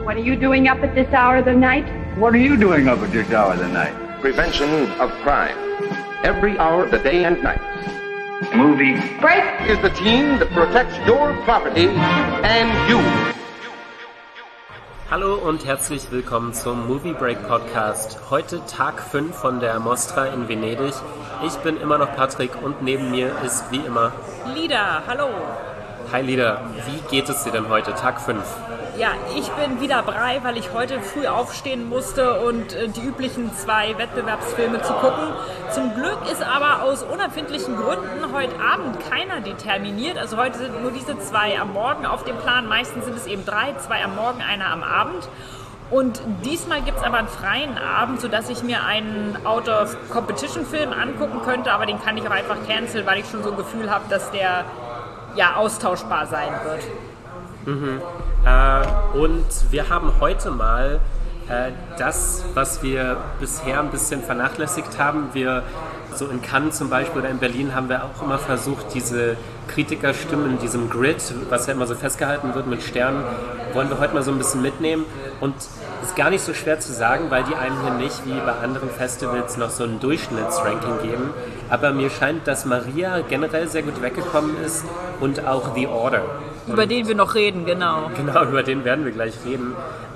What are you doing up at this hour of the night? What are you doing up at this hour of the night? Prevention of crime. Every hour of the day and night. Movie Break! Is the team that protects your property and you. Hallo und herzlich willkommen zum Movie Break Podcast. Heute Tag 5 von der Mostra in Venedig. Ich bin immer noch Patrick und neben mir ist wie immer Lida, hallo. Hi Lida, wie geht es dir denn heute, Tag 5? Ja, ich bin wieder brei, weil ich heute früh aufstehen musste und die üblichen 2 Wettbewerbsfilme zu gucken. Zum Glück ist aber aus unerfindlichen Gründen heute Abend keiner determiniert. Also heute sind nur diese 2 am Morgen auf dem Plan. Meistens sind es eben 3, 2 am Morgen, einer am Abend. Und diesmal gibt es aber einen freien Abend, sodass ich mir einen Out-of-Competition-Film angucken könnte. Aber den kann ich auch einfach canceln, weil ich schon so ein Gefühl habe, dass der ja austauschbar sein wird. Und wir haben heute mal das, was wir bisher ein bisschen vernachlässigt haben. Wir, so in Cannes zum Beispiel oder in Berlin, haben wir auch immer versucht, diese Kritikerstimmen in diesem Grid, was ja immer so festgehalten wird mit Sternen, wollen wir heute mal so ein bisschen mitnehmen. Und ist gar nicht so schwer zu sagen, weil die einem hier nicht wie bei anderen Festivals noch so ein Durchschnittsranking geben. Aber mir scheint, dass Maria generell sehr gut weggekommen ist und auch The Order. Über den wir noch reden, genau. Genau, über den werden wir gleich reden.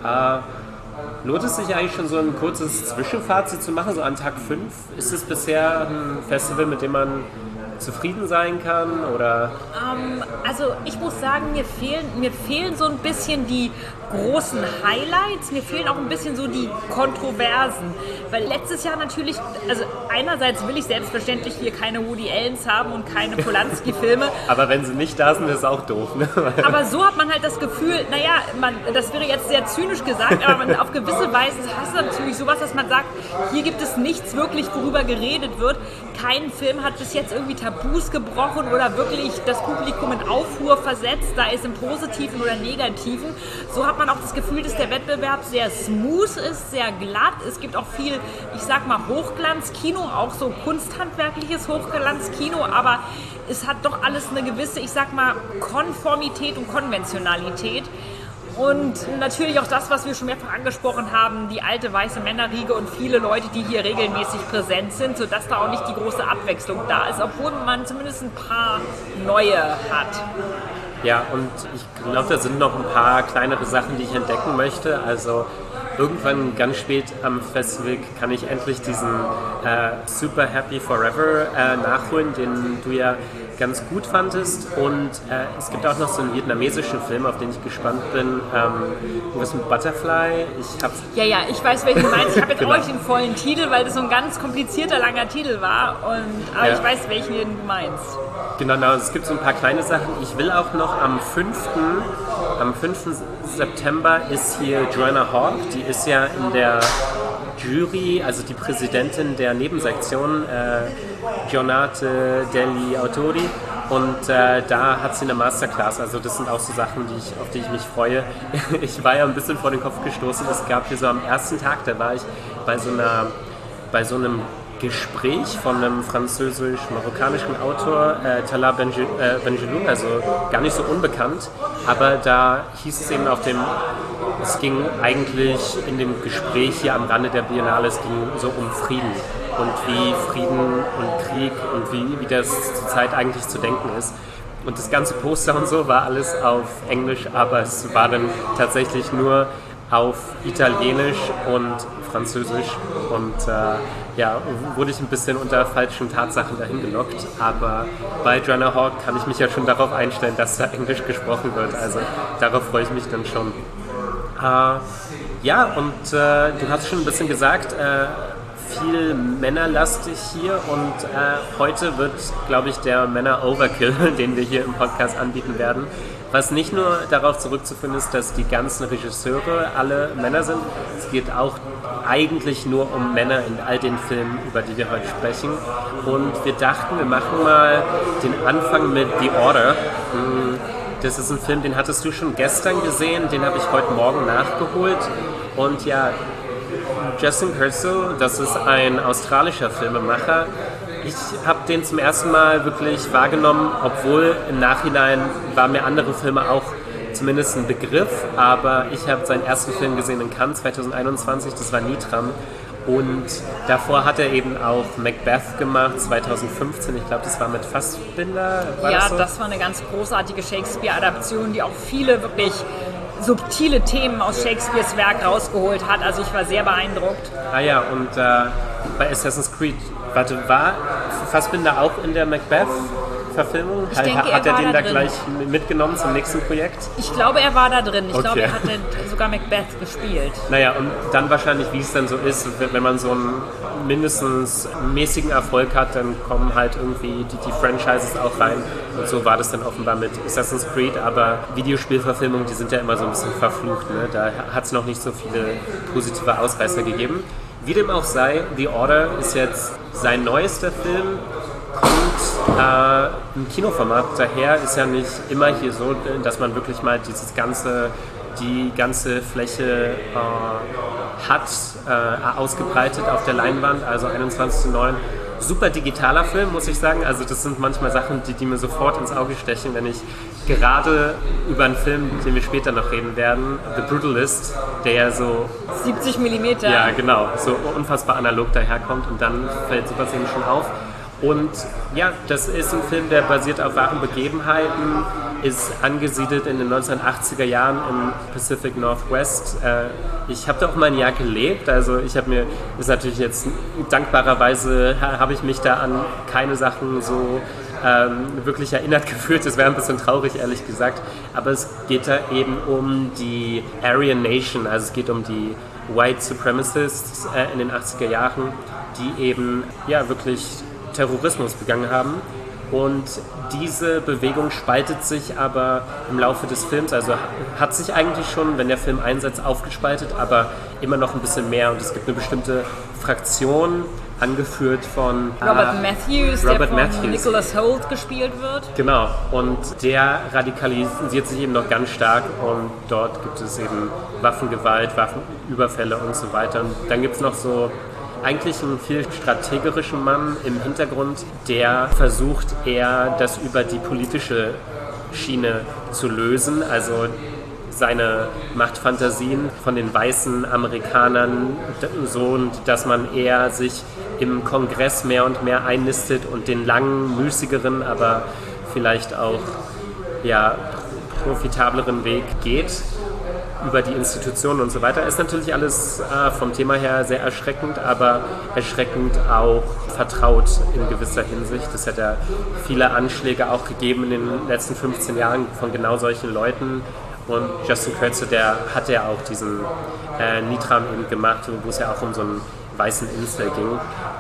Lohnt es sich eigentlich schon so ein kurzes Zwischenfazit zu machen, so an Tag 5? Ist es bisher ein Festival, mit dem man zufrieden sein kann, oder? Also ich muss sagen, mir fehlen so ein bisschen die großen Highlights, mir fehlen auch ein bisschen so die Kontroversen, weil letztes Jahr natürlich, also einerseits will ich selbstverständlich hier keine Woody Allens haben und keine Polanski-Filme. Aber wenn sie nicht da sind, ist auch doof, ne? Aber so hat man halt das Gefühl, das wäre jetzt sehr zynisch gesagt, aber auf gewisse Weise hast du natürlich sowas, dass man sagt, hier gibt es nichts wirklich, worüber geredet wird. Kein Film hat bis jetzt irgendwie Tabus gebrochen oder wirklich das Publikum in Aufruhr versetzt, sei es im Positiven oder Negativen. So hat man auch das Gefühl, dass der Wettbewerb sehr smooth ist, sehr glatt. Es gibt auch viel, ich sag mal, Hochglanzkino, auch so kunsthandwerkliches Hochglanzkino, aber es hat doch alles eine gewisse, ich sag mal, Konformität und Konventionalität. Und natürlich auch das, was wir schon mehrfach angesprochen haben, die alte weiße Männerriege und viele Leute, die hier regelmäßig präsent sind, sodass da auch nicht die große Abwechslung da ist, obwohl man zumindest ein paar neue hat. Ja, und ich glaube, da sind noch ein paar kleinere Sachen, die ich entdecken möchte. Also irgendwann ganz spät am Festival kann ich endlich diesen Super Happy Forever nachholen, den du ja ganz gut fandest. Und es gibt auch noch so einen vietnamesischen Film, auf den ich gespannt bin. Irgendwas mit Butterfly. Ja, ich weiß, welchen du meinst. Ich habe jetzt Genau. auch nicht den vollen Titel, weil das so ein ganz komplizierter, langer Titel war. Aber Ja. ich weiß, welchen du meinst. Genau, es gibt so ein paar kleine Sachen. Ich will auch noch am 5. September ist hier Joanna Hawke. Die ist ja in der Jury, also die Präsidentin der Nebensektion, Giornate degli Autori. Und da hat sie eine Masterclass. Also das sind auch so Sachen, auf die ich mich freue. Ich war ja ein bisschen vor den Kopf gestoßen. Es gab hier so am ersten Tag, da war ich bei so einem Gespräch von einem französisch-marokkanischen Autor, Talal Benjeloun, also gar nicht so unbekannt, aber da hieß es eben es ging eigentlich in dem Gespräch hier am Rande der Biennale, es ging so um Frieden und wie Frieden und Krieg und wie das zur Zeit eigentlich zu denken ist. Und das ganze Poster und so war alles auf Englisch, aber es war dann tatsächlich nur auf Italienisch und Französisch und wurde ich ein bisschen unter falschen Tatsachen dahin gelockt, aber bei Joanna Hawke kann ich mich ja schon darauf einstellen, dass da Englisch gesprochen wird, also darauf freue ich mich dann schon. Du hast schon ein bisschen gesagt, viel männerlastig hier und heute wird, glaube ich, der Männer-Overkill, den wir hier im Podcast anbieten werden, was nicht nur darauf zurückzuführen ist, dass die ganzen Regisseure alle Männer sind, es geht auch eigentlich nur um Männer in all den Filmen, über die wir heute sprechen. Und wir dachten, wir machen mal den Anfang mit The Order. Das ist ein Film, den hattest du schon gestern gesehen, den habe ich heute Morgen nachgeholt. Und ja, Justin Kurzel, das ist ein australischer Filmemacher. Ich habe den zum ersten Mal wirklich wahrgenommen, obwohl im Nachhinein waren mir andere Filme auch zumindest ein Begriff, aber ich habe seinen ersten Film gesehen in Cannes 2021, das war Nitram. Und davor hat er eben auch Macbeth gemacht, 2015, ich glaube, das war mit Fassbinder. Das war eine ganz großartige Shakespeare-Adaption, die auch viele wirklich subtile Themen aus Shakespeares Werk rausgeholt hat. Also ich war sehr beeindruckt. Ah ja, und bei Assassin's Creed, war Fassbinder auch in der Macbeth-Verfilmung? Ich denke, hat er den da drin. gleich mitgenommen zum nächsten Projekt? Ich glaube, er war da drin. Ich Okay. glaube, er hatte sogar Macbeth gespielt. Naja, und dann wahrscheinlich, wie es dann so ist, wenn man so einen mindestens mäßigen Erfolg hat, dann kommen halt irgendwie die Franchises auch rein. Und so war das dann offenbar mit Assassin's Creed, aber Videospielverfilmungen, die sind ja immer so ein bisschen verflucht. Ne? Da hat es noch nicht so viele positive Ausreißer gegeben. Wie dem auch sei, The Order ist jetzt sein neuester Film, kommt im Kinoformat. Daher ist ja nicht immer hier so, dass man wirklich mal die ganze Fläche hat ausgebreitet auf der Leinwand, also 21:9. Super digitaler Film, muss ich sagen. Also das sind manchmal Sachen, die mir sofort ins Auge stechen, wenn ich gerade über einen Film, den wir später noch reden werden, The Brutalist, der ja so 70 mm. ja, genau, so unfassbar analog daherkommt und dann fällt sowas eben schon auf. Und ja, das ist ein Film, der basiert auf wahren Begebenheiten, ist angesiedelt in den 1980er Jahren im Pacific Northwest. Ich habe da auch mal ein Jahr gelebt, also ich habe mir, ist natürlich jetzt dankbarerweise, habe ich mich da an keine Sachen so wirklich erinnert gefühlt. Das wäre ein bisschen traurig, ehrlich gesagt. Aber es geht da eben um die Aryan Nation, also es geht um die White Supremacists in den 80er Jahren, die eben ja wirklich Terrorismus begangen haben. Und diese Bewegung spaltet sich aber im Laufe des Films, also hat sich eigentlich schon, wenn der Film einsetzt, aufgespaltet, aber immer noch ein bisschen mehr. Und es gibt eine bestimmte Fraktion, angeführt von Robert Matthews, der von Nicholas Hoult gespielt wird. Genau, und der radikalisiert sich eben noch ganz stark und dort gibt es eben Waffengewalt, Waffenüberfälle und so weiter. Und dann gibt es noch so eigentlich einen viel strategischen Mann im Hintergrund, der versucht eher das über die politische Schiene zu lösen, also seine Machtfantasien von den weißen Amerikanern so, dass man eher sich im Kongress mehr und mehr einnistet und den langen, müßigeren, aber vielleicht auch ja, profitableren Weg geht über die Institutionen und so weiter. Ist natürlich alles vom Thema her sehr erschreckend, aber erschreckend auch vertraut in gewisser Hinsicht. Es hat ja viele Anschläge auch gegeben in den letzten 15 Jahren von genau solchen Leuten. Und Justin Kurzel, der hat ja auch diesen Nitram eben gemacht, wo es ja auch um so einen weißen Incel ging.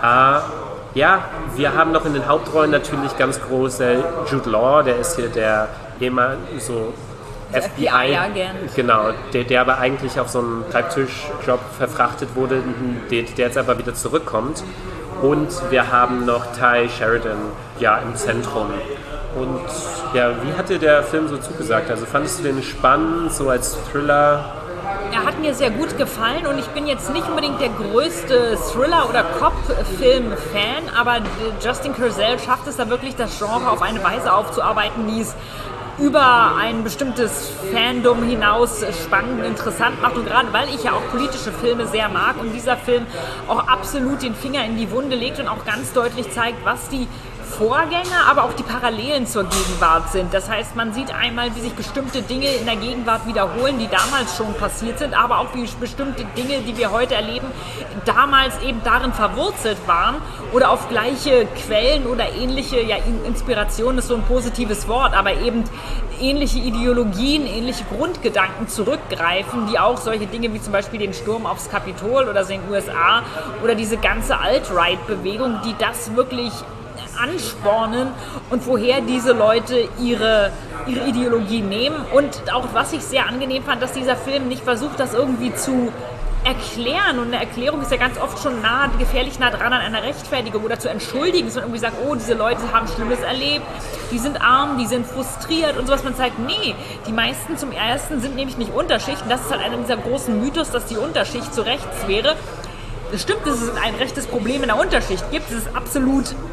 Ja, wir haben noch in den Hauptrollen natürlich ganz groß Jude Law, der ist hier der immer so FBI-Agent. Genau, der aber eigentlich auf so einen Schreibtischjob verfrachtet wurde, der jetzt aber wieder zurückkommt. Und wir haben noch Ty Sheridan ja, im Zentrum. Und ja, wie hat dir der Film so zugesagt? Also fandest du den spannend, so als Thriller? Er hat mir sehr gut gefallen und ich bin jetzt nicht unbedingt der größte Thriller- oder Cop-Film-Fan, aber Justin Kurzel schafft es da wirklich, das Genre auf eine Weise aufzuarbeiten, die es über ein bestimmtes Fandom hinaus spannend und interessant macht. Und gerade weil ich ja auch politische Filme sehr mag und dieser Film auch absolut den Finger in die Wunde legt und auch ganz deutlich zeigt, was die Vorgänger, aber auch die Parallelen zur Gegenwart sind. Das heißt, man sieht einmal, wie sich bestimmte Dinge in der Gegenwart wiederholen, die damals schon passiert sind, aber auch wie bestimmte Dinge, die wir heute erleben, damals eben darin verwurzelt waren oder auf gleiche Quellen oder ähnliche, ja, Inspiration ist so ein positives Wort, aber eben ähnliche Ideologien, ähnliche Grundgedanken zurückgreifen, die auch solche Dinge wie zum Beispiel den Sturm aufs Kapitol oder so in den USA oder diese ganze Alt-Right-Bewegung, die das wirklich anspornen und woher diese Leute ihre Ideologie nehmen. Und auch, was ich sehr angenehm fand, dass dieser Film nicht versucht, das irgendwie zu erklären. Und eine Erklärung ist ja ganz oft schon gefährlich nah dran an einer Rechtfertigung oder zu entschuldigen, dass man irgendwie sagt, oh, diese Leute haben Schlimmes erlebt, die sind arm, die sind frustriert und sowas. Man zeigt, nee, die meisten zum Ersten sind nämlich nicht Unterschicht. Und das ist halt einer dieser großen Mythos, dass die Unterschicht zu rechts wäre. Es stimmt, dass es ein rechtes Problem in der Unterschicht gibt. Es ist absolut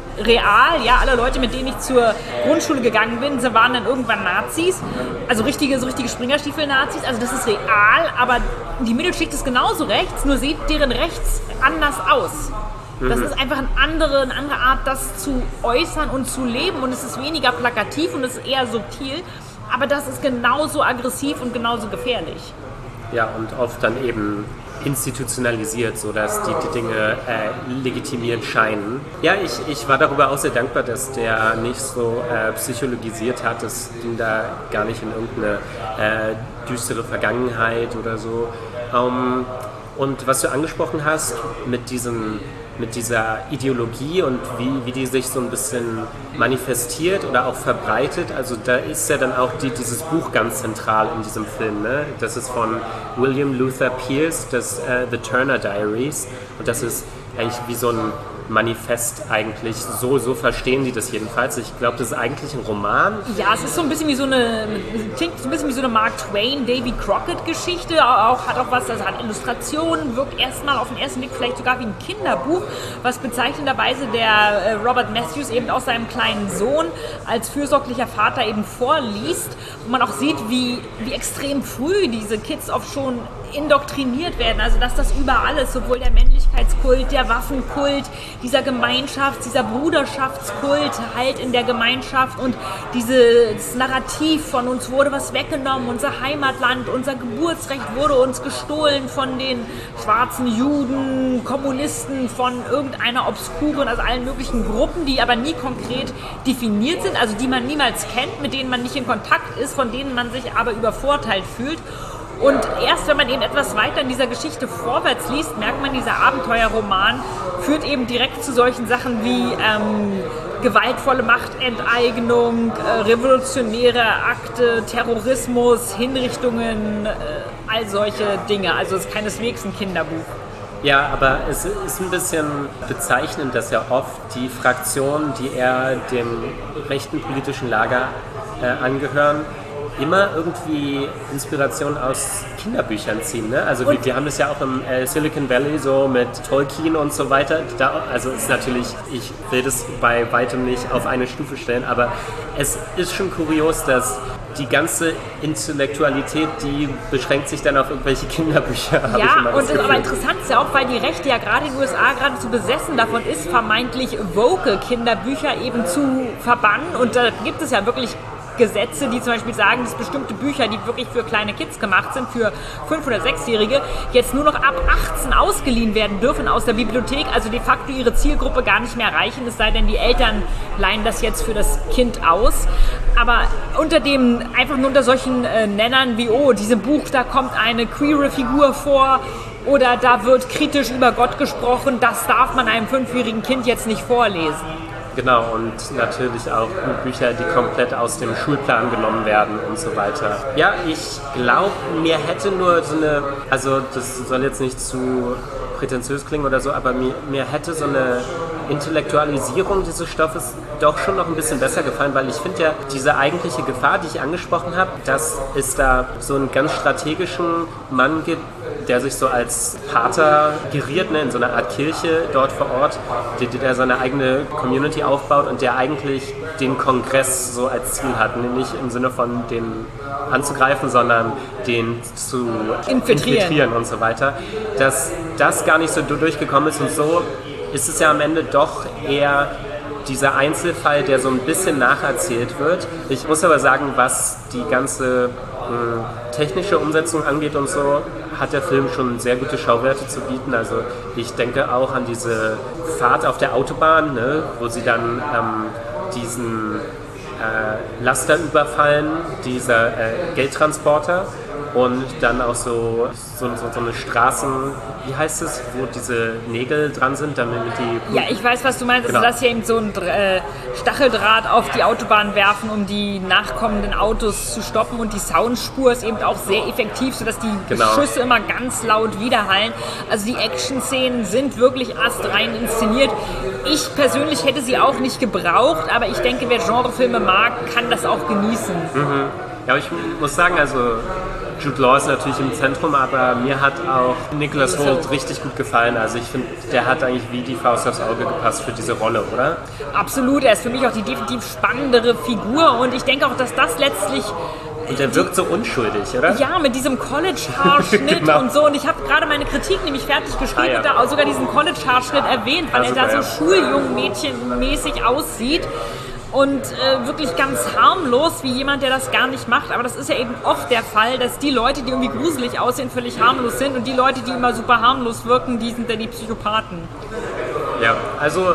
real, ja, alle Leute, mit denen ich zur Grundschule gegangen bin, sie waren dann irgendwann Nazis, also so richtige Springerstiefel-Nazis, also das ist real, aber die Mittelschicht ist genauso rechts, nur sieht deren rechts anders aus. Das ist einfach eine andere Art, das zu äußern und zu leben, und es ist weniger plakativ und es ist eher subtil, aber das ist genauso aggressiv und genauso gefährlich. Ja, und oft dann eben institutionalisiert, sodass die Dinge legitimiert scheinen. Ja, ich war darüber auch sehr dankbar, dass der nicht so psychologisiert hat. Es ging da gar nicht in irgendeine düstere Vergangenheit oder so. Und was du angesprochen hast mit dieser Ideologie und wie die sich so ein bisschen manifestiert oder auch verbreitet, also da ist ja dann auch dieses Buch ganz zentral in diesem Film, ne? Das ist von William Luther Pierce, das The Turner Diaries, und das ist eigentlich wie so ein Manifest eigentlich, so verstehen die das jedenfalls. Ich glaube, das ist eigentlich ein Roman. Ja, es ist so ein bisschen wie so eine Mark Twain, Davy Crockett Geschichte, hat auch was, also hat Illustrationen, wirkt erstmal auf den ersten Blick vielleicht sogar wie ein Kinderbuch, was bezeichnenderweise der Robert Matthews eben auch seinem kleinen Sohn als fürsorglicher Vater eben vorliest, wo man auch sieht, wie extrem früh diese Kids oft schon indoktriniert werden, also dass das überall ist, sowohl der Männlichkeitskult, der Waffenkult, dieser dieser Bruderschaftskult halt in der Gemeinschaft, und dieses Narrativ von uns wurde was weggenommen, unser Heimatland, unser Geburtsrecht wurde uns gestohlen von den schwarzen Juden, Kommunisten, von irgendeiner obskuren, also allen möglichen Gruppen, die aber nie konkret definiert sind, also die man niemals kennt, mit denen man nicht in Kontakt ist, von denen man sich aber übervorteilt fühlt. Und erst wenn man eben etwas weiter in dieser Geschichte vorwärts liest, merkt man, dieser Abenteuerroman führt eben direkt zu solchen Sachen wie gewaltvolle Machtenteignung, revolutionäre Akte, Terrorismus, Hinrichtungen, all solche Dinge. Also es ist keineswegs ein Kinderbuch. Ja, aber es ist ein bisschen bezeichnend, dass ja oft die Fraktionen, die eher dem rechten politischen Lager angehören, immer irgendwie Inspiration aus Kinderbüchern ziehen, ne? Also wir haben das ja auch im Silicon Valley so mit Tolkien und so weiter. Also ist natürlich, ich will das bei weitem nicht auf eine Stufe stellen, aber es ist schon kurios, dass die ganze Intellektualität, die beschränkt sich dann auf irgendwelche Kinderbücher. Ja, und aber interessant ist ja auch, weil die Rechte ja gerade in den USA geradezu besessen davon ist, vermeintlich woke Kinderbücher eben zu verbannen, und da gibt es ja wirklich Gesetze, die zum Beispiel sagen, dass bestimmte Bücher, die wirklich für kleine Kids gemacht sind, für 5- oder 6-Jährige, jetzt nur noch ab 18 ausgeliehen werden dürfen aus der Bibliothek, also de facto ihre Zielgruppe gar nicht mehr erreichen, es sei denn, die Eltern leihen das jetzt für das Kind aus. Aber einfach nur unter solchen Nennern wie, oh, diesem Buch, da kommt eine queere Figur vor, oder da wird kritisch über Gott gesprochen, das darf man einem 5-jährigen Kind jetzt nicht vorlesen. Genau, und natürlich auch Bücher, die komplett aus dem Schulplan genommen werden und so weiter. Ja, ich glaube, mir hätte nur so eine, also das soll jetzt nicht zu prätentiös klingen oder so, aber mir hätte so eine Intellektualisierung dieses Stoffes doch schon noch ein bisschen besser gefallen, weil ich finde ja, diese eigentliche Gefahr, die ich angesprochen habe, dass es da so einen ganz strategischen Mann gibt, der sich so als Pater geriert, ne, in so einer Art Kirche dort vor Ort, der seine eigene Community aufbaut und der eigentlich den Kongress so als Ziel hat, nicht im Sinne von den anzugreifen, sondern den zu infiltrieren und so weiter, dass das gar nicht so durchgekommen ist, und so ist es ja am Ende doch eher dieser Einzelfall, der so ein bisschen nacherzählt wird. Ich muss aber sagen, was die ganze technische Umsetzung angeht und so, hat der Film schon sehr gute Schauwerte zu bieten. Also ich denke auch an diese Fahrt auf der Autobahn, ne, wo sie dann diesen Laster überfallen, dieser Geldtransporter, und dann auch so eine Straßen, wie heißt es, wo diese Nägel dran sind, damit die... Ja, ich weiß, was du meinst. Genau. Also dass sie eben so ein Stacheldraht auf die Autobahn werfen, um die nachkommenden Autos zu stoppen, und die Soundspur ist eben auch sehr effektiv, sodass die Schüsse immer ganz laut widerhallen. Also die Action-Szenen sind wirklich astrein inszeniert. Ich persönlich hätte sie auch nicht gebraucht, aber ich denke, wer Genrefilme mag, kann das auch genießen. Mhm. Ja, aber ich muss sagen, also Jude Law ist natürlich im Zentrum, aber mir hat auch Nicholas Hoult richtig gut gefallen. Also ich finde, der hat eigentlich wie die Faust aufs Auge gepasst für diese Rolle, oder? Absolut, er ist für mich auch die definitiv spannendere Figur und ich denke auch, dass das letztlich... Und der wirkt so unschuldig, oder? Ja, mit diesem College-Haarschnitt Genau. und so. Und ich habe gerade meine Kritik nämlich fertig geschrieben und da auch sogar diesen College-Haarschnitt erwähnt, weil er da so schuljungmädchenmäßig aussieht. Und wirklich ganz harmlos, wie jemand, der das gar nicht macht. Aber das ist ja eben oft der Fall, dass die Leute, die irgendwie gruselig aussehen, völlig harmlos sind. Und die Leute, die immer super harmlos wirken, die sind dann die Psychopathen. Ja, also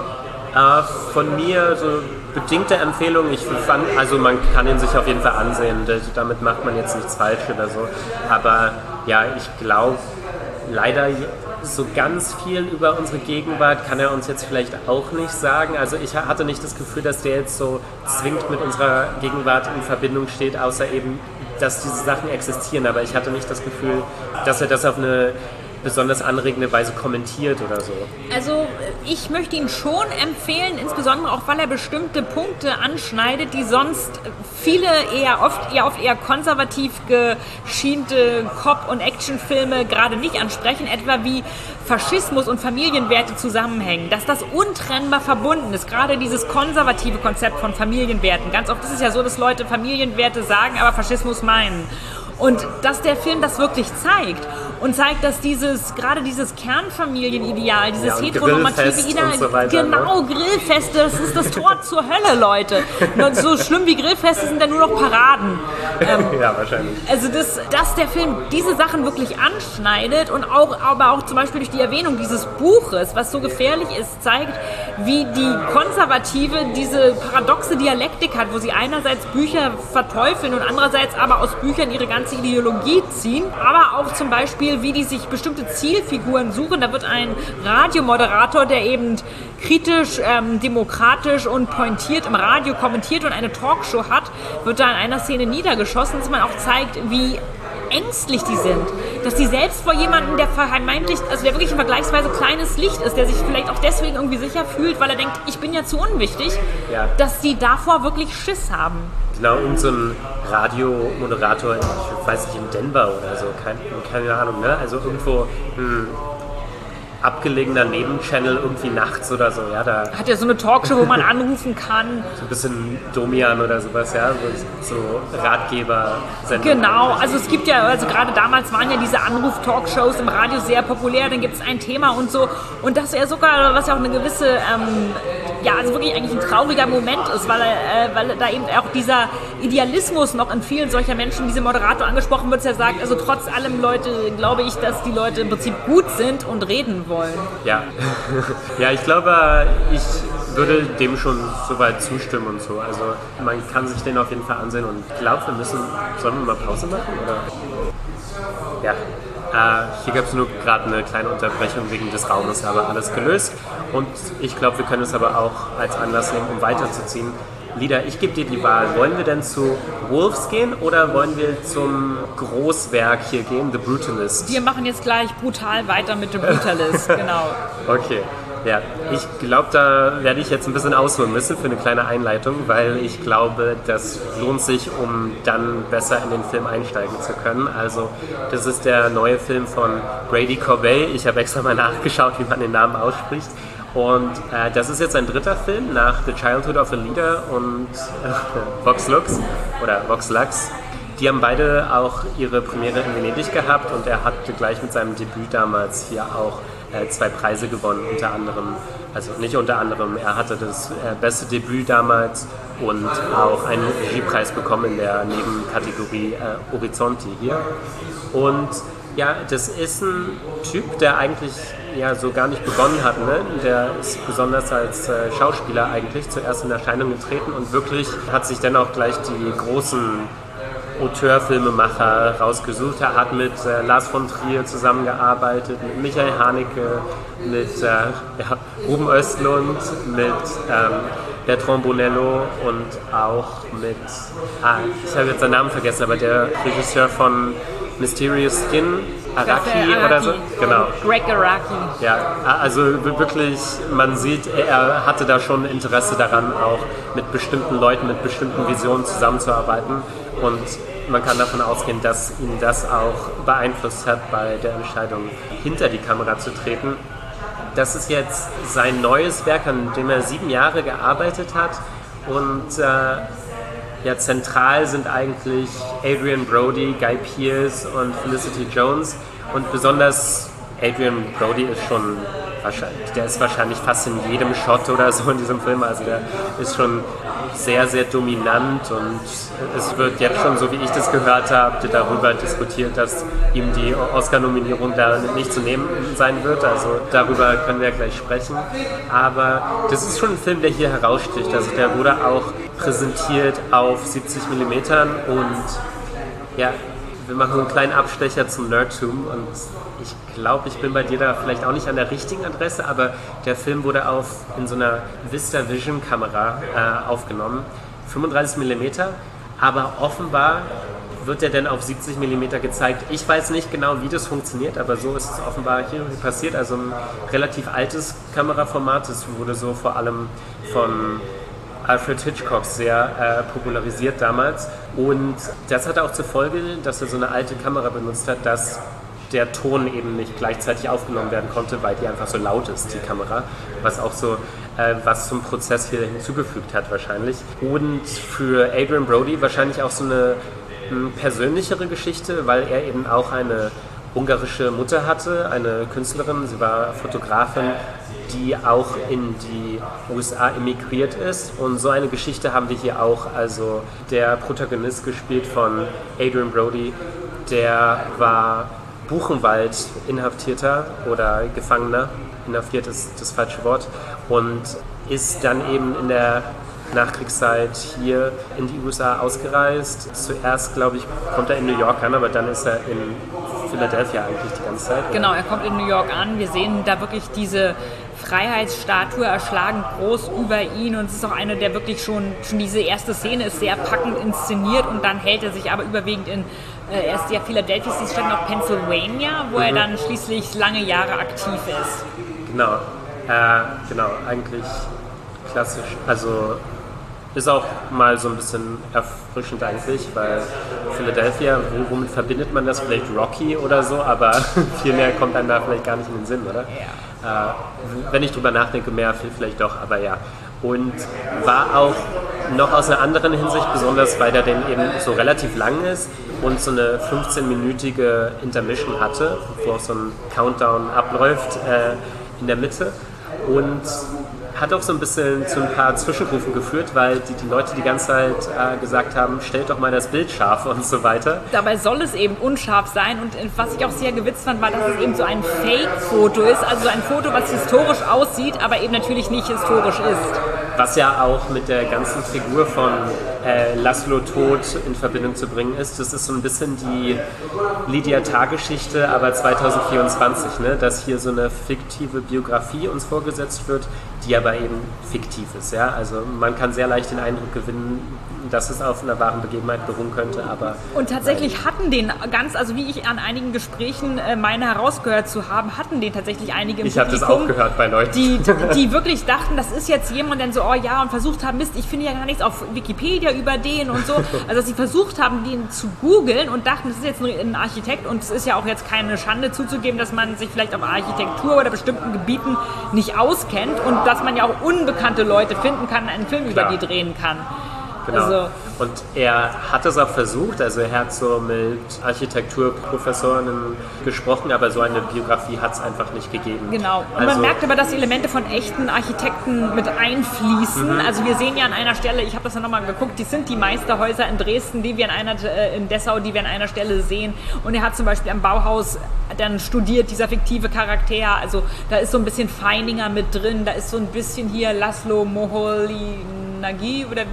von mir so bedingte Empfehlung. Ich fand, also man kann ihn sich auf jeden Fall ansehen. Damit macht man jetzt nichts falsch oder so. Aber ja, ich glaube, leider so ganz viel über unsere Gegenwart kann er uns jetzt vielleicht auch nicht sagen. Also ich hatte nicht das Gefühl, dass der jetzt so zwingend mit unserer Gegenwart in Verbindung steht, außer eben, dass diese Sachen existieren. Aber ich hatte nicht das Gefühl, dass er das auf eine besonders anregende Weise kommentiert oder so. Also ich möchte ihn schon empfehlen, insbesondere auch, weil er bestimmte Punkte anschneidet, die sonst viele eher oft eher konservativ geschiente Cop- und Actionfilme gerade nicht ansprechen, etwa wie Faschismus und Familienwerte zusammenhängen, dass das untrennbar verbunden ist, gerade dieses konservative Konzept von Familienwerten. Ganz oft ist es ja so, dass Leute Familienwerte sagen, aber Faschismus meinen. Und dass der Film das wirklich zeigt und zeigt, dass gerade dieses Kernfamilienideal, dieses heteronormative Ideal, so weiter, genau, ne? Grillfeste, das ist das Tor zur Hölle, Leute. Und so schlimm wie Grillfeste sind dann nur noch Paraden. Ja, wahrscheinlich. Also, dass der Film diese Sachen wirklich anschneidet und aber auch zum Beispiel durch die Erwähnung dieses Buches, was so gefährlich ist, zeigt, wie die Konservative diese paradoxe Dialektik hat, wo sie einerseits Bücher verteufeln und andererseits aber aus Büchern ihre ganze Ideologie ziehen, aber auch zum Beispiel, wie die sich bestimmte Zielfiguren suchen. Da wird ein Radiomoderator, der eben kritisch, demokratisch und pointiert im Radio kommentiert und eine Talkshow hat, wird da in einer Szene niedergeschossen, dass man auch zeigt, wie ängstlich die sind. Dass die selbst vor jemandem, der vermeintlich, also der wirklich ein vergleichsweise kleines Licht ist, der sich vielleicht auch deswegen irgendwie sicher fühlt, weil er denkt, ich bin ja zu unwichtig, dass die davor wirklich Schiss haben. Genau, und so ein Radiomoderator, ich weiß nicht, in Denver oder so, keine Ahnung, ne? Also irgendwo abgelegener Nebenchannel irgendwie nachts oder so, ja, da... Hat ja so eine Talkshow, wo man anrufen kann. So ein bisschen Domian oder sowas, ja, so Ratgeber. Genau, also es gibt ja, also gerade damals waren ja diese Anruf-Talkshows im Radio sehr populär, dann gibt es ein Thema und so und das ja sogar, was ja auch eine gewisse, also wirklich eigentlich ein trauriger Moment ist, weil da eben auch dieser Idealismus noch in vielen solcher Menschen, diese Moderator angesprochen wird, der sagt, also trotz allem, Leute, glaube ich, dass die Leute im Prinzip gut sind und reden wollen. Ja, ja, ich glaube, ich würde dem schon soweit zustimmen und so. Also man kann sich den auf jeden Fall ansehen und ich glaube, sollen wir mal Pause machen? Oder? Ja, hier gab es nur gerade eine kleine Unterbrechung wegen des Raumes, aber alles gelöst. Und ich glaube, wir können es aber auch als Anlass nehmen, um weiterzuziehen. Lida, ich gebe dir die Wahl. Wollen wir denn zu Wolves gehen oder wollen wir zum Großwerk hier gehen, The Brutalist? Wir machen jetzt gleich brutal weiter mit The Brutalist, genau. Okay, ja, ich glaube, da werde ich jetzt ein bisschen ausholen müssen für eine kleine Einleitung, weil ich glaube, das lohnt sich, um dann besser in den Film einsteigen zu können. Also, das ist der neue Film von Brady Corbet. Ich habe extra mal nachgeschaut, wie man den Namen ausspricht. Und das ist jetzt ein dritter Film nach The Childhood of a Leader und Vox Lux oder Vox Lux. Die haben beide auch ihre Premiere in Venedig gehabt und er hatte gleich mit seinem Debüt damals hier auch 2 Preise gewonnen, unter anderem, also nicht unter anderem, er hatte das beste Debüt damals und auch einen Regiepreis bekommen in der Nebenkategorie Horizonti hier. Und ja, das ist ein Typ, der eigentlich ja so gar nicht begonnen hat, ne? Der ist besonders als Schauspieler eigentlich zuerst in Erscheinung getreten und wirklich hat sich dann auch gleich die großen Auteurfilmemacher rausgesucht. Er hat mit Lars von Trier zusammengearbeitet, mit Michael Haneke, mit Ruben Östlund, mit Bertrand Bonello und auch mit, ich habe jetzt seinen Namen vergessen, aber der Regisseur von Mysterious Skin, Araki oder so? Genau. Greg Araki. Ja, also wirklich, man sieht, er hatte da schon Interesse daran, auch mit bestimmten Leuten, mit bestimmten Visionen zusammenzuarbeiten. Und man kann davon ausgehen, dass ihn das auch beeinflusst hat bei der Entscheidung, hinter die Kamera zu treten. Das ist jetzt sein neues Werk, an dem er 7 Jahre gearbeitet hat und ja, zentral sind eigentlich Adrian Brody, Guy Pearce und Felicity Jones und besonders Adrian Brody ist wahrscheinlich fast in jedem Shot oder so in diesem Film, also der ist schon sehr, sehr dominant und es wird jetzt schon, so wie ich das gehört habe, darüber diskutiert, dass ihm die Oscar-Nominierung da nicht zu nehmen sein wird, also darüber können wir gleich sprechen, aber das ist schon ein Film, der hier heraussticht, also der wurde auch präsentiert auf 70mm und ja, wir machen einen kleinen Abstecher zum Nerdtum und ich glaube, ich bin bei dir da vielleicht auch nicht an der richtigen Adresse, aber der Film wurde in so einer VistaVision-Kamera aufgenommen, 35mm, aber offenbar wird er dann auf 70mm gezeigt. Ich weiß nicht genau, wie das funktioniert, aber so ist es offenbar hier passiert, also ein relativ altes Kameraformat, das wurde so vor allem von Alfred Hitchcock sehr popularisiert damals und das hatte auch zur Folge, dass er so eine alte Kamera benutzt hat, dass der Ton eben nicht gleichzeitig aufgenommen werden konnte, weil die einfach so laut ist, die Kamera, was auch so was zum Prozess hier hinzugefügt hat wahrscheinlich. Und für Adrian Brody wahrscheinlich auch so eine persönlichere Geschichte, weil er eben auch eine ungarische Mutter hatte, eine Künstlerin, sie war Fotografin, die auch in die USA emigriert ist und so eine Geschichte haben wir hier auch, also der Protagonist gespielt von Adrian Brody, der war Buchenwald-Inhaftierter oder Gefangener, inhaftiert ist das falsche Wort, und ist dann eben in der Nachkriegszeit hier in die USA ausgereist. Zuerst, glaube ich, kommt er in New York an, aber dann ist er in Philadelphia eigentlich die ganze Zeit. Genau, er kommt in New York an. Wir sehen da wirklich diese Freiheitsstatue erschlagen groß über ihn und es ist auch eine, der wirklich schon diese erste Szene ist sehr packend inszeniert und dann hält er sich aber überwiegend er ist ja Philadelphia, sie stand noch Pennsylvania, wo er dann schließlich lange Jahre aktiv ist. Genau, eigentlich klassisch, also ist auch mal so ein bisschen erfrischend eigentlich, weil Philadelphia, womit verbindet man das? Vielleicht Rocky oder so, aber viel mehr kommt einem da vielleicht gar nicht in den Sinn, oder? Ja. Wenn ich drüber nachdenke, mehr vielleicht doch, aber ja. Und war auch noch aus einer anderen Hinsicht besonders, weil der denn eben so relativ lang ist und so eine 15-minütige Intermission hatte, wo auch so ein Countdown abläuft in der Mitte. Und hat auch so ein bisschen zu ein paar Zwischenrufen geführt, weil die Leute die ganze Zeit gesagt haben, stellt doch mal das Bild scharf und so weiter. Dabei soll es eben unscharf sein und was ich auch sehr gewitzt fand, war, dass es eben so ein Fake-Foto ist, also ein Foto, was historisch aussieht, aber eben natürlich nicht historisch ist. Was ja auch mit der ganzen Figur von Laszlo Tod in Verbindung zu bringen ist. Das ist so ein bisschen die Lydia Tarr-Geschichte, aber 2024, ne? Dass hier so eine fiktive Biografie uns vorgesetzt wird, die aber eben fiktiv ist. Ja? Also man kann sehr leicht den Eindruck gewinnen, dass es auf einer wahren Begebenheit beruhen könnte. Aber und tatsächlich hatten den also wie ich an einigen Gesprächen meine herausgehört zu haben, hatten den tatsächlich einige im Publikum. Ich habe das auch gehört bei Leuten. Die wirklich dachten, das ist jetzt jemand, der so, oh ja, und versucht haben, Mist, ich finde ja gar nichts auf Wikipedia über den und so. Also dass sie versucht haben, den zu googeln und dachten, das ist jetzt ein Architekt und es ist ja auch jetzt keine Schande zuzugeben, dass man sich vielleicht auf Architektur oder bestimmten Gebieten nicht auskennt und dass man ja auch unbekannte Leute finden kann, einen Film über die drehen kann. Genau. Also, und er hat es auch versucht, also er hat so mit Architekturprofessoren gesprochen, aber so eine Biografie hat es einfach nicht gegeben. Genau. Und man merkt aber, dass Elemente von echten Architekten mit einfließen. Also wir sehen ja an einer Stelle, ich habe das ja nochmal geguckt, die sind die Meisterhäuser in Dresden, die wir in Dessau, die wir an einer Stelle sehen. Und er hat zum Beispiel am Bauhaus dann studiert, dieser fiktive Charakter. Also da ist so ein bisschen Feininger mit drin, da ist so ein bisschen hier Laszlo Moholy-Nagy oder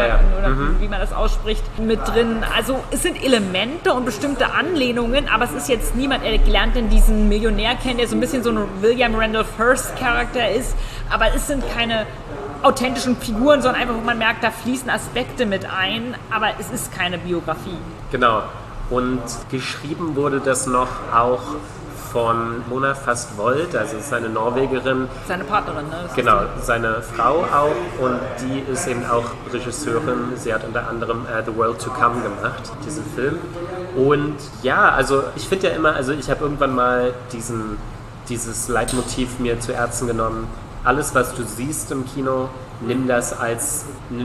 wie man das ausspricht, mit drin. Also es sind Elemente und bestimmte Anlehnungen, aber es ist jetzt niemand, er lernt denn diesen Millionär kennen, der so ein bisschen so ein William Randolph Hearst-Charakter ist, aber es sind keine authentischen Figuren, sondern einfach, wo man merkt, da fließen Aspekte mit ein, aber es ist keine Biografie. Genau. Und geschrieben wurde das noch auch von Mona Fast-Wold, also ist eine Norwegerin. Seine Partnerin, ne? Genau, seine Frau auch, und die ist eben auch Regisseurin. Sie hat unter anderem The World to Come gemacht, diesen Film. Und ja, also ich finde ja immer, also ich habe irgendwann mal dieses Leitmotiv mir zu Herzen genommen. Alles, was du siehst im Kino, nimm das als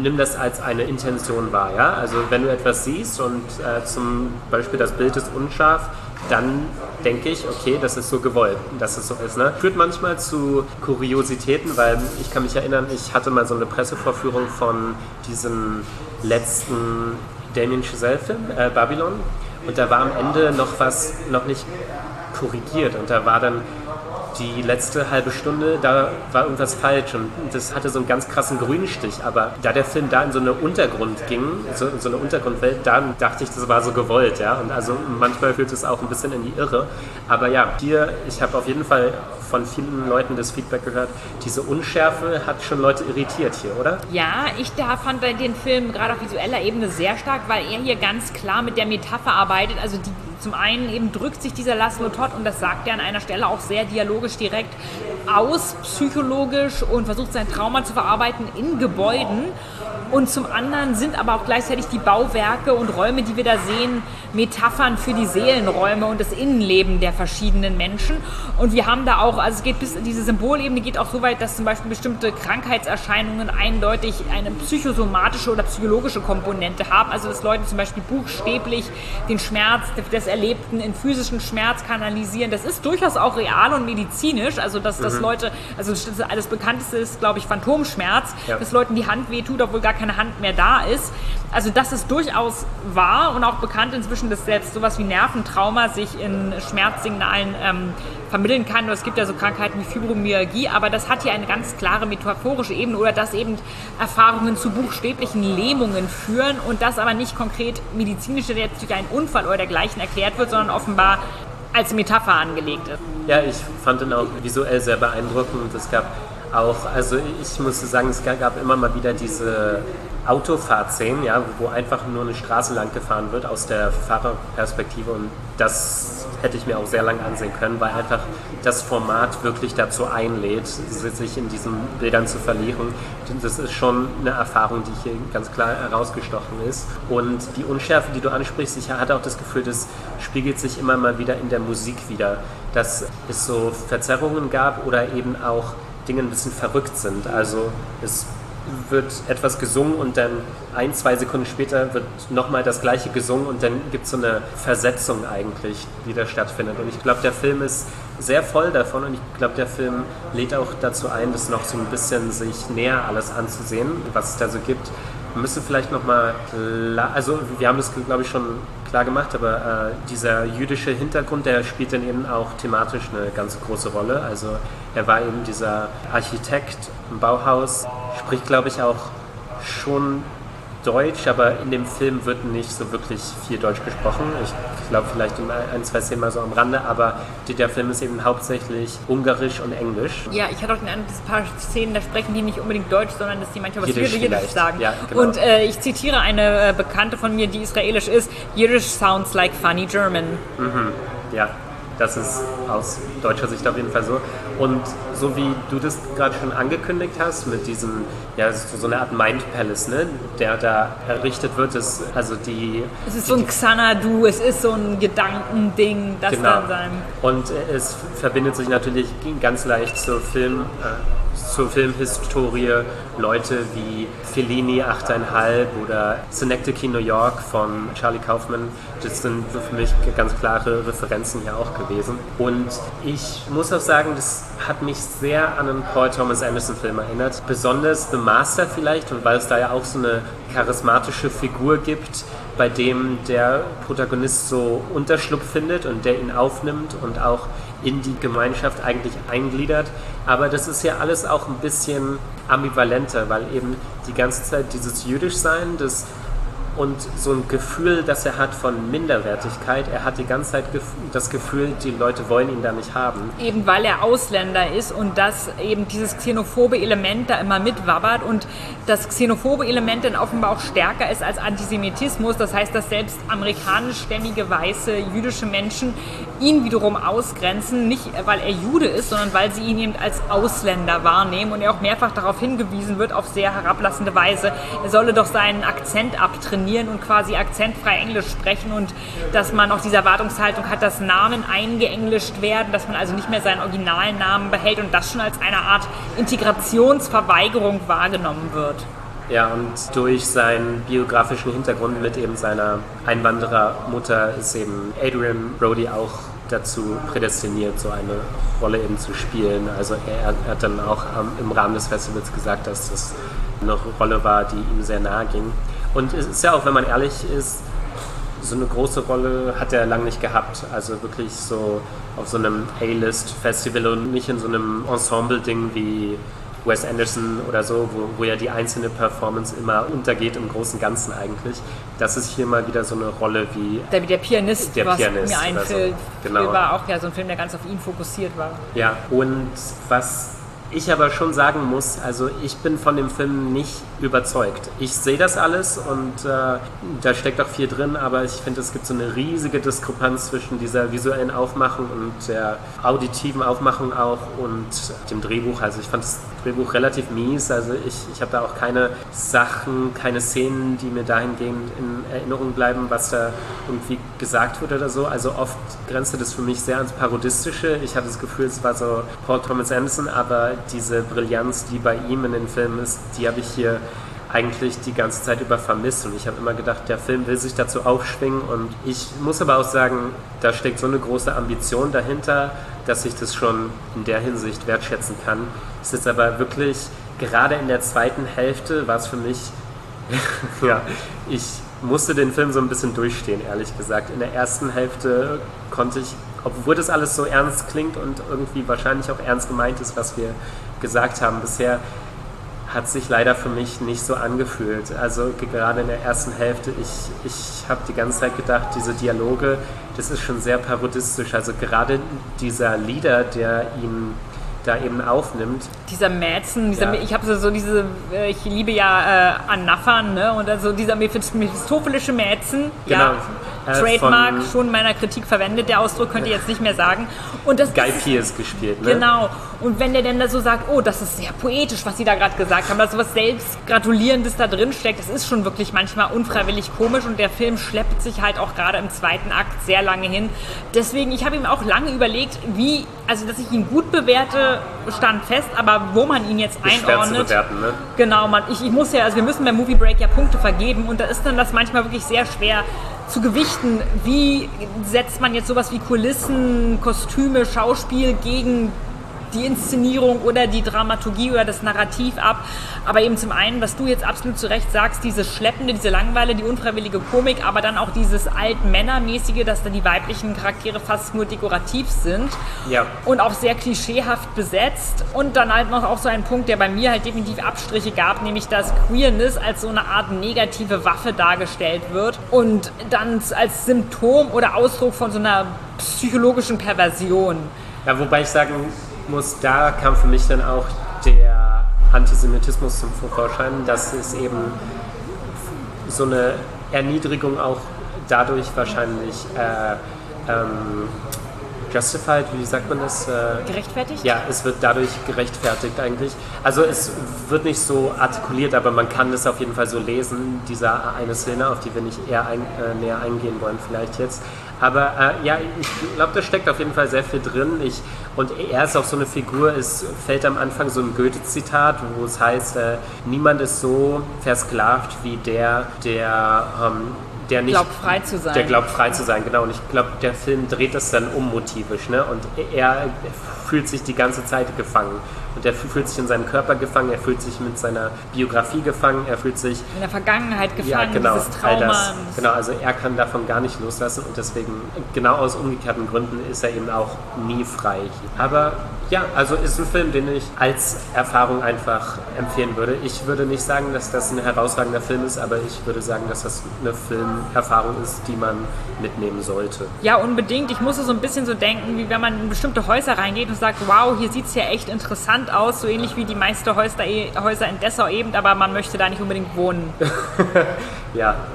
eine Intention wahr. Ja? Also wenn du etwas siehst und zum Beispiel das Bild ist unscharf, dann denke ich, okay, das ist so gewollt, dass es so ist. Ne? Führt manchmal zu Kuriositäten, weil ich kann mich erinnern, ich hatte mal so eine Pressevorführung von diesem letzten Damien Chazelle-Film, Babylon, und da war am Ende noch nicht korrigiert, und da war dann die letzte halbe Stunde, da war irgendwas falsch, und das hatte so einen ganz krassen Grünstich, aber da der Film da in so eine Untergrund ging, so eine Untergrundwelt, dann dachte ich, das war so gewollt, ja, und also manchmal führt es auch ein bisschen in die Irre, aber ja, ich habe auf jeden Fall von vielen Leuten das Feedback gehört, diese Unschärfe hat schon Leute irritiert hier, oder? Ja, ich fand den Film gerade auf visueller Ebene sehr stark, weil er hier ganz klar mit der Metapher arbeitet, also zum einen eben drückt sich dieser Laszlo Todd, und das sagt er an einer Stelle auch sehr dialogisch direkt aus, psychologisch, und versucht sein Trauma zu verarbeiten in Gebäuden. Und zum anderen sind aber auch gleichzeitig die Bauwerke und Räume, die wir da sehen, Metaphern für die Seelenräume und das Innenleben der verschiedenen Menschen. Und wir haben da auch, also es geht diese Symbolebene geht auch so weit, dass zum Beispiel bestimmte Krankheitserscheinungen eindeutig eine psychosomatische oder psychologische Komponente haben. Also dass Leute zum Beispiel buchstäblich den Schmerz des Erlebten in physischen Schmerz kanalisieren. Das ist durchaus auch real und medizinisch. Also dass Leute, also das Bekannteste ist, glaube ich, Phantomschmerz, dass Leuten die Hand wehtut, obwohl gar keine Hand mehr da ist. Also das ist durchaus wahr und auch bekannt inzwischen, dass selbst sowas wie Nerventrauma sich in Schmerzsignalen vermitteln kann. Es gibt ja so Krankheiten wie Fibromyalgie, aber das hat hier eine ganz klare metaphorische Ebene, oder dass eben Erfahrungen zu buchstäblichen Lähmungen führen und das aber nicht konkret medizinisch jetzt durch einen Unfall oder dergleichen erklärt wird, sondern offenbar als Metapher angelegt ist. Ja, ich fand ihn auch visuell sehr beeindruckend. Es gab auch, also ich musste sagen, es gab immer mal wieder diese Autofahrtszenen, ja, wo einfach nur eine Straße lang gefahren wird aus der Fahrerperspektive, und das hätte ich mir auch sehr lange ansehen können, weil einfach das Format wirklich dazu einlädt, sich in diesen Bildern zu verlieren. Das ist schon eine Erfahrung, die hier ganz klar herausgestochen ist. Und die Unschärfe, die du ansprichst, ich hatte auch das Gefühl, das spiegelt sich immer mal wieder in der Musik wieder, dass es so Verzerrungen gab oder eben auch Dinge ein bisschen verrückt sind. Also es wird etwas gesungen und dann 1-2 Sekunden später wird nochmal das Gleiche gesungen und dann gibt es so eine Versetzung eigentlich, die da stattfindet. Und ich glaube, der Film ist sehr voll davon, und ich glaube, der Film lädt auch dazu ein, das noch so ein bisschen sich näher alles anzusehen, was es da so gibt. Wir müssen vielleicht nochmal, also wir haben das, glaube ich, schon klar gemacht, aber dieser jüdische Hintergrund, der spielt dann eben auch thematisch eine ganz große Rolle. Also er war eben dieser Architekt im Bauhaus, spricht, glaube ich, auch schon Deutsch, aber in dem Film wird nicht so wirklich viel Deutsch gesprochen. Ich glaube vielleicht in 1-2 Szenen mal so am Rande, aber der Film ist eben hauptsächlich Ungarisch und Englisch. Ja, ich hatte auch den Eindruck, dass ein paar Szenen, da sprechen die nicht unbedingt Deutsch, sondern dass die manchmal was Jiddisch sagen. Ja, genau. Und ich zitiere eine Bekannte von mir, die israelisch ist: Yiddish sounds like funny German. Mhm. Ja, das ist aus deutscher Sicht auf jeden Fall so. Und so wie du das gerade schon angekündigt hast, mit diesem, ja, so eine Art Mind Palace, ne, der da errichtet wird, ist also es ist so ein Xanadu, es ist so ein Gedankending, das genau. dann sein. Und es verbindet sich natürlich ganz leicht zur Filmhistorie. Leute wie Fellini 8,5 oder Synecdoche New York von Charlie Kaufman, das sind für mich ganz klare Referenzen hier auch gewesen. Und ich muss auch sagen, das hat mich sehr an einen Paul Thomas Anderson Film erinnert. Besonders The Master vielleicht, und weil es da ja auch so eine charismatische Figur gibt, bei dem der Protagonist so Unterschlupf findet und der ihn aufnimmt und auch in die Gemeinschaft eigentlich eingliedert. Aber das ist ja alles auch ein bisschen ambivalenter, weil eben die ganze Zeit dieses Jüdischsein, und so ein Gefühl, das er hat von Minderwertigkeit. Er hat die ganze Zeit das Gefühl, die Leute wollen ihn da nicht haben. Eben weil er Ausländer ist und dass eben dieses xenophobe Element da immer mitwabbert und das xenophobe Element dann offenbar auch stärker ist als Antisemitismus. Das heißt, dass selbst amerikanischstämmige, weiße, jüdische Menschen ihn wiederum ausgrenzen, nicht weil er Jude ist, sondern weil sie ihn eben als Ausländer wahrnehmen und er auch mehrfach darauf hingewiesen wird, auf sehr herablassende Weise, er solle doch seinen Akzent abtrainieren und quasi akzentfrei Englisch sprechen und dass man auch diese Erwartungshaltung hat, dass Namen eingeenglischt werden, dass man also nicht mehr seinen originalen Namen behält und das schon als eine Art Integrationsverweigerung wahrgenommen wird. Ja, und durch seinen biografischen Hintergrund mit eben seiner Einwanderermutter ist eben Adrien Brody auch dazu prädestiniert, so eine Rolle eben zu spielen. Also er hat dann auch im Rahmen des Festivals gesagt, dass das eine Rolle war, die ihm sehr nahe ging. Und es ist ja auch, wenn man ehrlich ist, so eine große Rolle hat er lange nicht gehabt. Also wirklich so auf so einem A-List-Festival und nicht in so einem Ensemble-Ding wie Wes Anderson oder so, wo ja die einzelne Performance immer untergeht im großen Ganzen eigentlich. Das ist hier mal wieder so eine Rolle wie Der Pianist, was mir einfällt. So. Genau. War auch ja so ein Film, der ganz auf ihn fokussiert war. Ja, und was ich aber schon sagen muss, also ich bin von dem Film nicht überzeugt. Ich sehe das alles und da steckt auch viel drin, aber ich finde, es gibt so eine riesige Diskrepanz zwischen dieser visuellen Aufmachung und der auditiven Aufmachung auch und dem Drehbuch. Also ich fand das Drehbuch relativ mies, also ich habe da auch keine Sachen, keine Szenen, die mir dahingehend in Erinnerung bleiben, was da irgendwie gesagt wird oder so. Also oft grenzte das für mich sehr ans Parodistische. Ich hatte das Gefühl, es war so Paul Thomas Anderson, aber diese Brillanz, die bei ihm in den Filmen ist, die habe ich hier eigentlich die ganze Zeit über vermisst und ich habe immer gedacht, der Film will sich dazu aufschwingen und ich muss aber auch sagen, da steckt so eine große Ambition dahinter, dass ich das schon in der Hinsicht wertschätzen kann. Es ist aber wirklich, gerade in der zweiten Hälfte war es für mich, ja, ich musste den Film so ein bisschen durchstehen, ehrlich gesagt. In der ersten Hälfte konnte ich, obwohl das alles so ernst klingt und irgendwie wahrscheinlich auch ernst gemeint ist, was wir gesagt haben bisher, hat sich leider für mich nicht so angefühlt. Also gerade in der ersten Hälfte, ich habe die ganze Zeit gedacht, diese Dialoge, das ist schon sehr parodistisch. Also gerade dieser Leader, der ihn da eben aufnimmt. Dieser Madsen, Ja. ich habe so diese, ich liebe ja Annaffern, ne? Und also dieser mephistophelische Madsen, Genau. ja, Trademark, Von schon in meiner Kritik verwendet, der Ausdruck könnt ihr jetzt nicht mehr sagen. Und das Guy ist, Pearce gespielt, ne? genau. Und wenn der dann da so sagt, oh, das ist sehr poetisch, was Sie da gerade gesagt haben, dass so was Selbstgratulierendes da drin steckt, das ist schon wirklich manchmal unfreiwillig komisch und der Film schleppt sich halt auch gerade im zweiten Akt sehr lange hin. Deswegen, ich habe ihm auch lange überlegt, also dass ich ihn gut bewerte, stand fest, aber wo man ihn jetzt Ist schwer zu einordnet. bewerten, ne? Genau, ich muss ja, also wir müssen beim Movie Break ja Punkte vergeben und da ist dann das manchmal wirklich sehr schwer zu gewichten. Wie setzt man jetzt sowas wie Kulissen, Kostüme, Schauspiel gegen die Inszenierung oder die Dramaturgie oder das Narrativ ab. Aber eben zum einen, was du jetzt absolut zu Recht sagst, dieses Schleppende, diese Langeweile, die unfreiwillige Komik, aber dann auch dieses Altmännermäßige, dass dann die weiblichen Charaktere fast nur dekorativ sind. Ja. Und auch sehr klischeehaft besetzt. Und dann halt noch auch so ein Punkt, der bei mir halt definitiv Abstriche gab, nämlich dass Queerness als so eine Art negative Waffe dargestellt wird und dann als Symptom oder Ausdruck von so einer psychologischen Perversion. Ja, wobei ich sagen muss, da kam für mich dann auch der Antisemitismus zum Vorschein, dass es eben so eine Erniedrigung auch dadurch wahrscheinlich justified, wie sagt man das? Gerechtfertigt? Ja, es wird dadurch gerechtfertigt eigentlich. Also es wird nicht so artikuliert, aber man kann es auf jeden Fall so lesen, diese eine Szene, auf die wir nicht eher näher eingehen wollen vielleicht jetzt. Aber ja, ich glaube, da steckt auf jeden Fall sehr viel drin. Und er ist auch so eine Figur, es fällt am Anfang so ein Goethe-Zitat, wo es heißt, niemand ist so versklavt wie der nicht glaubt frei zu sein. Der glaubt frei zu sein, genau. Und ich glaube, der Film dreht das dann motivisch, ne? Und er fühlt sich die ganze Zeit gefangen. Und er fühlt sich in seinem Körper gefangen, er fühlt sich mit seiner Biografie gefangen, er fühlt sich in der Vergangenheit gefangen, ja, genau, dieses Trauma. Genau, also er kann davon gar nicht loslassen und deswegen, genau aus umgekehrten Gründen, ist er eben auch nie frei. Aber ja, also ist ein Film, den ich als Erfahrung einfach empfehlen würde. Ich würde nicht sagen, dass das ein herausragender Film ist, aber ich würde sagen, dass das eine Filmerfahrung ist, die man mitnehmen sollte. Ja, unbedingt. Ich musste so ein bisschen so denken, wie wenn man in bestimmte Häuser reingeht und sagt, wow, hier sieht es ja echt interessant aus, so ähnlich wie die meisten Häuser in Dessau eben, aber man möchte da nicht unbedingt wohnen. Ja.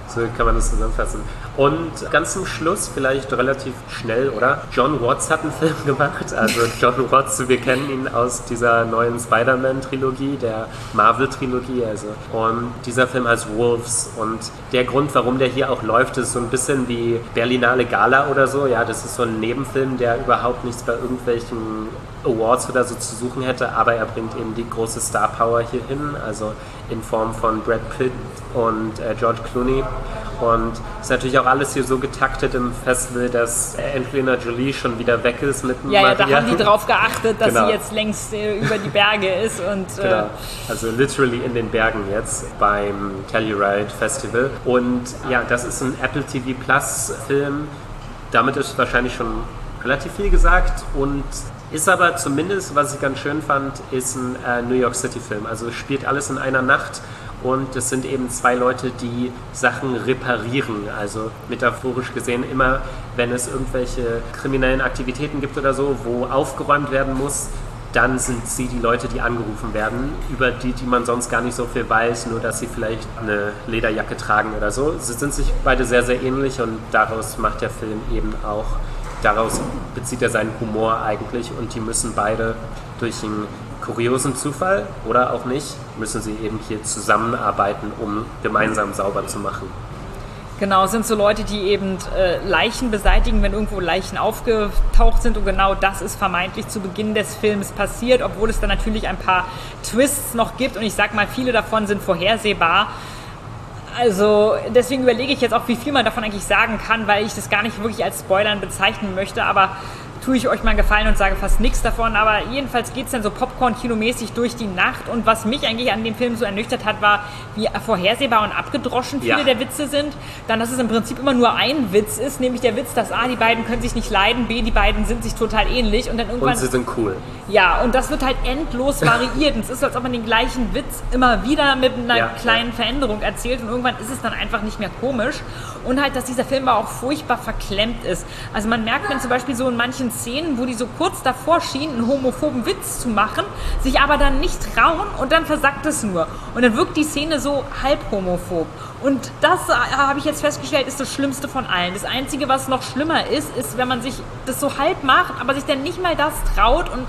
So kann man das zusammenfassen. Und ganz zum Schluss, vielleicht relativ schnell, oder? John Watts hat einen Film gemacht. Also John Watts, wir kennen ihn aus dieser neuen Spider-Man-Trilogie, der Marvel-Trilogie. Also. Und dieser Film heißt Wolves. Und der Grund, warum der hier auch läuft, ist so ein bisschen wie Berlinale Gala oder so. Ja, das ist so ein Nebenfilm, der überhaupt nichts bei irgendwelchen Awards oder so zu suchen hätte, aber er bringt eben die große Star Power hier hin, also in Form von Brad Pitt und George Clooney. Und ist natürlich auch alles hier so getaktet im Festival, dass Angelina Jolie schon wieder weg ist mit Ja, Maria. da haben die drauf geachtet, dass Genau. sie jetzt längst über die Berge ist. Und, Genau. Also literally in den Bergen jetzt beim Telluride Festival. Und ja, das ist ein Apple TV Plus Film. Damit ist wahrscheinlich schon relativ viel gesagt und ist aber zumindest, was ich ganz schön fand, ist ein New York City Film. Also es spielt alles in einer Nacht und es sind eben zwei Leute, die Sachen reparieren. Also metaphorisch gesehen immer, wenn es irgendwelche kriminellen Aktivitäten gibt oder so, wo aufgeräumt werden muss, dann sind sie die Leute, die angerufen werden, über die man sonst gar nicht so viel weiß, nur dass sie vielleicht eine Lederjacke tragen oder so. Sie sind sich beide sehr, sehr ähnlich und daraus macht der Film eben auch, daraus bezieht er seinen Humor eigentlich und die müssen beide durch einen kuriosen Zufall oder auch nicht, müssen sie eben hier zusammenarbeiten, um gemeinsam sauber zu machen. Genau, sind so Leute, die eben Leichen beseitigen, wenn irgendwo Leichen aufgetaucht sind. Und genau das ist vermeintlich zu Beginn des Films passiert, obwohl es dann natürlich ein paar Twists noch gibt. Und ich sag mal, viele davon sind vorhersehbar. Also deswegen überlege ich jetzt auch, wie viel man davon eigentlich sagen kann, weil ich das gar nicht wirklich als Spoilern bezeichnen möchte. Aber tue ich euch mal einen Gefallen und sage fast nichts davon. Aber jedenfalls geht es dann so Popcorn-Kinomäßig durch die Nacht. Und was mich eigentlich an dem Film so ernüchtert hat, war, wie vorhersehbar und abgedroschen viele der Witze sind. Dann, dass es im Prinzip immer nur ein Witz ist, nämlich der Witz, dass A, die beiden können sich nicht leiden, B, die beiden sind sich total ähnlich. Und dann irgendwann... Und sie sind cool. Ja, und das wird halt endlos variiert. Und es ist, als ob man den gleichen Witz immer wieder mit einer kleinen Veränderung erzählt. Und irgendwann ist es dann einfach nicht mehr komisch. Und halt, dass dieser Film auch furchtbar verklemmt ist. Also man merkt dann zum Beispiel so in manchen Szenen, wo die so kurz davor schienen, einen homophoben Witz zu machen, sich aber dann nicht trauen und dann versackt es nur. Und dann wirkt die Szene so halb homophob. Und das, habe ich jetzt festgestellt, ist das Schlimmste von allen. Das Einzige, was noch schlimmer ist, wenn man sich das so halb macht, aber sich dann nicht mal das traut und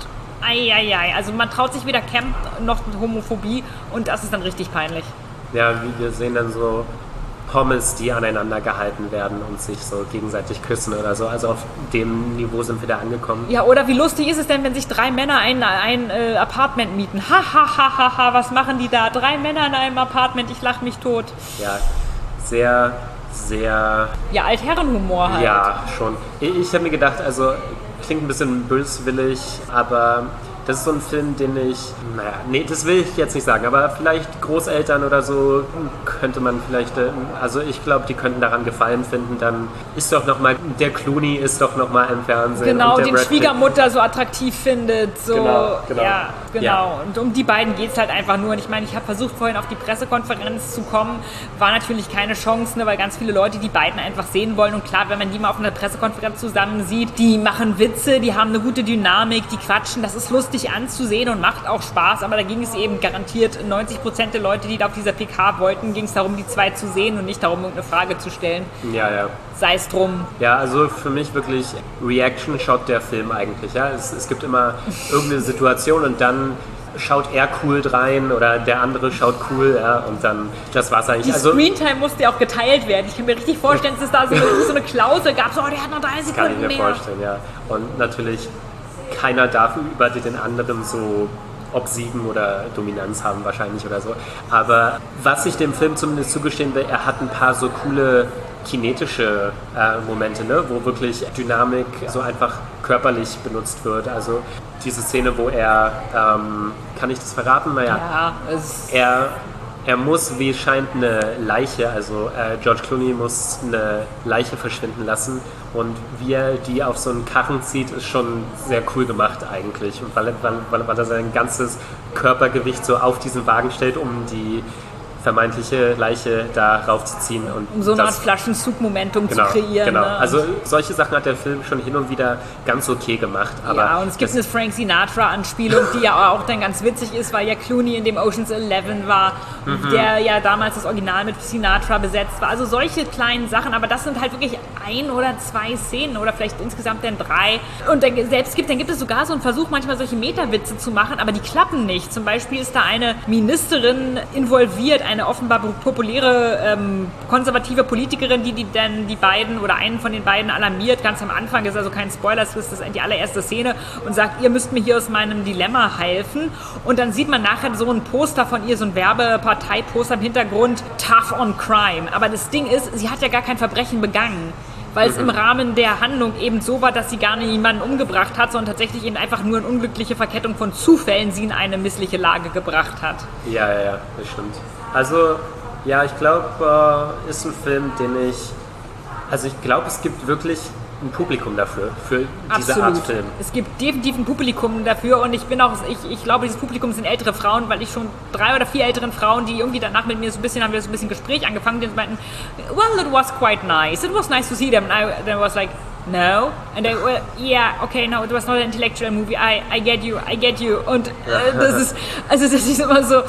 also man traut sich weder Camp noch Homophobie und das ist dann richtig peinlich. Ja, wir sehen dann so Pommes, die aneinander gehalten werden und sich so gegenseitig küssen oder so. Also auf dem Niveau sind wir da angekommen. Ja, oder wie lustig ist es denn, wenn sich 3 Männer ein Apartment mieten? Ha, was machen die da? 3 Männer in einem Apartment, ich lach mich tot. Ja, sehr, sehr... Ja, Altherrenhumor halt. Ja, schon. Ich habe mir gedacht, also klingt ein bisschen böswillig, aber... Das ist so ein Film, den ich, das will ich jetzt nicht sagen, aber vielleicht Großeltern oder so könnte man vielleicht, also ich glaube, die könnten daran Gefallen finden, dann ist doch nochmal, der Clooney ist doch nochmal im Fernsehen. Genau, und der den Brad Schwiegermutter Pitt so attraktiv findet, so, genau. Ja, genau. Ja. Und um die beiden geht es halt einfach nur. Und ich meine, ich habe versucht, vorhin auf die Pressekonferenz zu kommen, war natürlich keine Chance, ne, weil ganz viele Leute die beiden einfach sehen wollen. Und klar, wenn man die mal auf einer Pressekonferenz zusammen sieht, die machen Witze, die haben eine gute Dynamik, die quatschen, das ist lustig anzusehen und macht auch Spaß, aber da ging es eben garantiert 90% der Leute, die da auf dieser PK wollten, ging es darum, die zwei zu sehen und nicht darum, irgendeine Frage zu stellen. Ja. Sei es drum. Ja, also für mich wirklich Reaction-Shot der Film eigentlich. Ja? Es gibt immer irgendeine Situation und dann schaut er cool rein oder der andere schaut cool, ja, und dann, das war's eigentlich. Die Screentime musste ja auch geteilt werden. Ich kann mir richtig vorstellen, dass es da so eine Klausel gab, so, der hat noch 3 Sekunden mehr. Kann ich mir vorstellen, ja. Und natürlich, keiner darf über den anderen so obsiegen oder Dominanz haben wahrscheinlich oder so. Aber was ich dem Film zumindest zugestehen will, er hat ein paar so coole kinetische Momente, ne, wo wirklich Dynamik so einfach körperlich benutzt wird. Also diese Szene, wo er, kann ich das verraten? Naja, er muss, wie es scheint, eine Leiche, also George Clooney muss eine Leiche verschwinden lassen und wie er die auf so einen Karren zieht, ist schon sehr cool gemacht eigentlich. Und weil er sein ganzes Körpergewicht so auf diesen Wagen stellt, um die vermeintliche Leiche da raufzuziehen. Und um so eine Art Flaschenzug-Momentum zu kreieren. Genau, ne? also solche Sachen hat der Film schon hin und wieder ganz okay gemacht. Aber ja, und es gibt eine Frank Sinatra-Anspielung, die ja auch dann ganz witzig ist, weil ja Clooney in dem Ocean's 11 war, der ja damals das Original mit Sinatra besetzt war. Also solche kleinen Sachen, aber das sind halt wirklich 1 oder 2 Szenen oder vielleicht insgesamt dann 3. Und dann gibt es sogar so einen Versuch, manchmal solche Metawitze zu machen, aber die klappen nicht. Zum Beispiel ist da eine Ministerin involviert, eine offenbar populäre konservative Politikerin, die dann die beiden oder einen von den beiden alarmiert, ganz am Anfang, das ist also kein Spoiler, das ist die allererste Szene und sagt, ihr müsst mir hier aus meinem Dilemma helfen. Und dann sieht man nachher so ein Poster von ihr, so ein Werbeparteiposter im Hintergrund, Tough on Crime. Aber das Ding ist, sie hat ja gar kein Verbrechen begangen. Weil es im Rahmen der Handlung eben so war, dass sie gar niemanden umgebracht hat, sondern tatsächlich eben einfach nur eine unglückliche Verkettung von Zufällen sie in eine missliche Lage gebracht hat. Ja, das stimmt. Also, ja, ich glaube, ist ein Film, ich glaube, es gibt wirklich ein Publikum dafür, für diese Art Film. Es gibt definitiv ein Publikum dafür und ich glaube, dieses Publikum sind ältere Frauen, weil ich schon 3 oder 4 älteren Frauen, die irgendwie danach mit mir haben wir so ein bisschen Gespräch angefangen, die meinten, well, it was quite nice. It was nice to see them. And I was like, no. And they were, yeah, okay, no, it was not an intellectual movie. I get you. Und das ist immer so,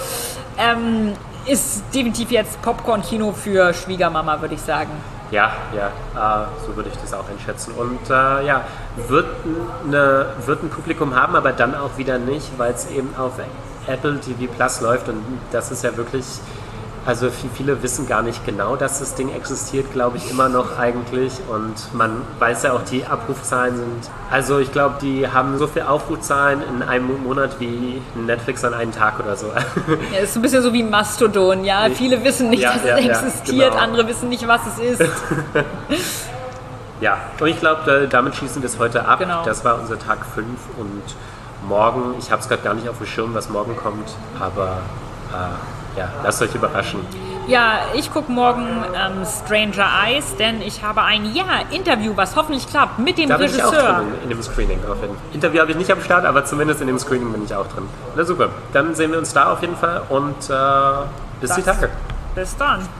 ist definitiv jetzt Popcorn-Kino für Schwiegermama, würde ich sagen. Ja, so würde ich das auch einschätzen. Und wird ein Publikum haben, aber dann auch wieder nicht, weil es eben auf Apple TV Plus läuft und das ist ja wirklich, also viele wissen gar nicht genau, dass das Ding existiert, glaube ich, immer noch eigentlich und man weiß ja auch, die Abrufzahlen sind, also ich glaube, die haben so viel Aufrufzahlen in einem Monat wie Netflix an einem Tag oder so. Ja, ist so ein bisschen so wie Mastodon, ja, viele wissen nicht, dass es existiert, genau. Andere wissen nicht, was es ist. Ja, und ich glaube, damit schließen wir es heute ab. Genau. Das war unser Tag 5 und morgen, ich habe es gerade gar nicht auf dem Schirm, was morgen kommt, aber lasst euch überraschen. Ja, ich gucke morgen Stranger Eyes, denn ich habe ein Interview, was hoffentlich klappt, mit dem Regisseur. Da bin ich auch drin in dem Screening. Interview habe ich nicht am Start, aber zumindest in dem Screening bin ich auch drin. Na super, dann sehen wir uns da auf jeden Fall und bis die Tage. Bis dann.